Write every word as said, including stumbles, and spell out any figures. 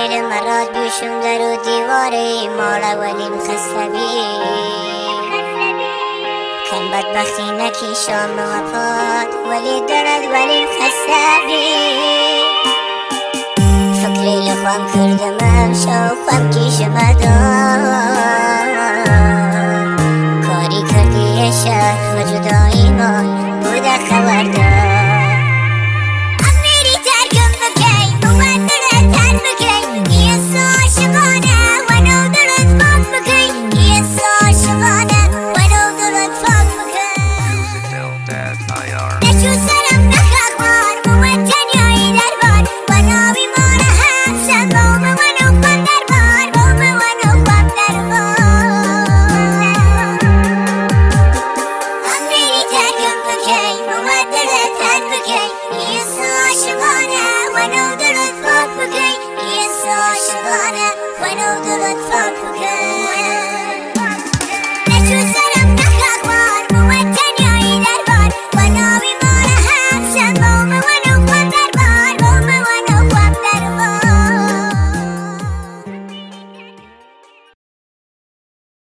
دل مراد بیشم در و دیواره مالا ولیم خسبی کم بدبختی نکی شام وفات ولی درد ولیم خسبی فکری لخوام کردمم شوقم کیشم دار کاری کردی شهر و جدایی ما بوده خبردار I know that I'd fuck again.